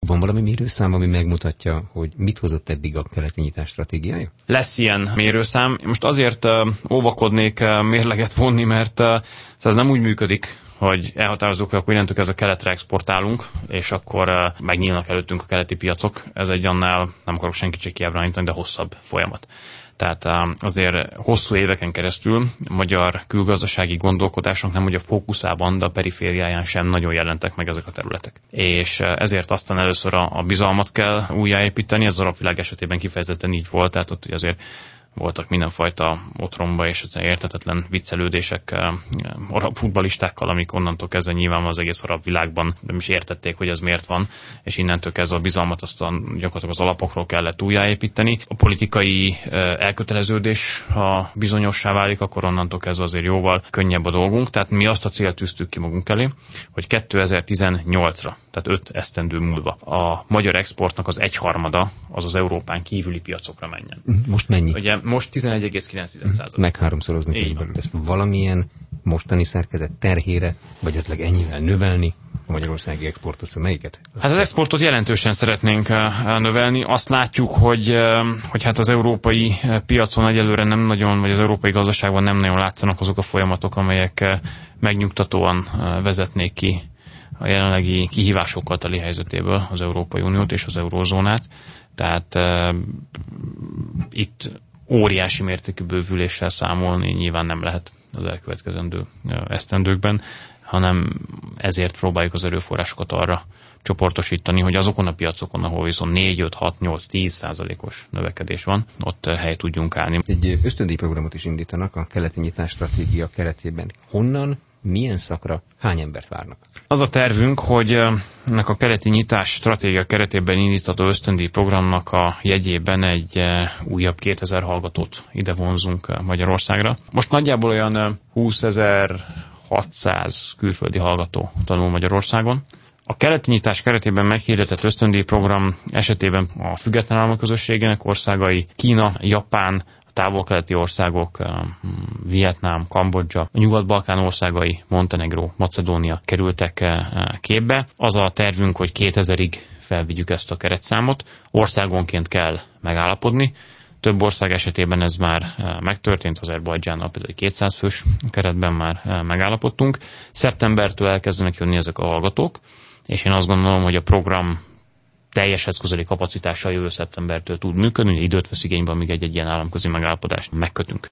Van valami mérőszám, ami megmutatja, hogy mit hozott eddig a keleti nyitás stratégiája? Lesz ilyen mérőszám. Most azért óvakodnék mérleget vonni, mert ez nem úgy működik, hogy elhatározzuk, hogy akkor innentől kezdve keletre exportálunk, és akkor megnyílnak előttünk a keleti piacok. Ez egy annál, nem akarok senkit se kiábránítani, de hosszabb folyamat. Tehát azért hosszú éveken keresztül a magyar külgazdasági gondolkodásnak nem hogy a fókuszában, de a perifériáján sem nagyon jelentek meg ezek a területek. És ezért aztán először a bizalmat kell újjáépíteni, ez az arab világ esetében kifejezetten így volt, tehát ott azért voltak mindenfajta otromba és érthetetlen viccelődések arab futballistákkal, amik onnantól kezdve nyilván az egész arab világban nem is értették, hogy ez miért van, és innentől kezdve a bizalmat aztán gyakorlatilag az alapokról kellett újjáépíteni. A politikai elköteleződés, ha bizonyossá válik, akkor onnantól kezdve azért jóval könnyebb a dolgunk. Tehát mi azt a célt tűztük ki magunk elé, hogy 2018-ra, tehát 5 esztendő múlva a magyar exportnak az 1/3 az Európán kívüli piacokra menjen. Most mennyi? Ugye most 11,9%. Meg háromszorozni körülbelül. Ezt valamilyen mostani szerkezet terhére, vagy esetleg ennyivel növelni a magyarországi exportot, melyiket? Hát az exportot jelentősen szeretnénk növelni. Azt látjuk, hogy hát az európai piacon egyelőre nem nagyon, vagy az európai gazdaságban nem nagyon látszanak azok a folyamatok, amelyek megnyugtatóan vezetnék ki a jelenlegi kihívásokkal teli helyzetéből az Európai Uniót és az eurózónát. Tehát itt óriási mértékű bővüléssel számolni nyilván nem lehet az elkövetkezendő esztendőkben, hanem ezért próbáljuk az erőforrásokat arra csoportosítani, hogy azokon a piacokon, ahol viszont 4, 5, 6, 8, 10% növekedés van, ott helyt tudjunk állni. Egy ösztöndíjprogramot is indítanak a keleti nyitás stratégia keretében. Honnan, milyen szakra, hány embert várnak? Az a tervünk, hogy ennek a keleti nyitás stratégia keretében indítható ösztöndíj programnak a jegyében egy újabb 2000 hallgatót ide vonzunk Magyarországra. Most nagyjából olyan 20.600 külföldi hallgató tanul Magyarországon. A keleti nyitás keretében meghirdetett ösztöndíj program esetében a független államok közösségének országai, Kína, Japán, távol-keleti országok, Vietnám, Kambodzsa, a Nyugat-Balkán országai, Montenegró, Macedónia kerültek képbe. Az a tervünk, hogy 2000-ig felvigyük ezt a keretszámot. Országonként kell megállapodni. Több ország esetében ez már megtörtént, Azerbajdzsánnal például 200 fős keretben már megállapodtunk. Szeptembertől elkezdenek jönni ezek a hallgatók, és én azt gondolom, hogy a program teljes eszközeli kapacitással jövő szeptembertől tud működni, időt vesz igénybe, amíg egy ilyen államközi megállapodást megkötünk.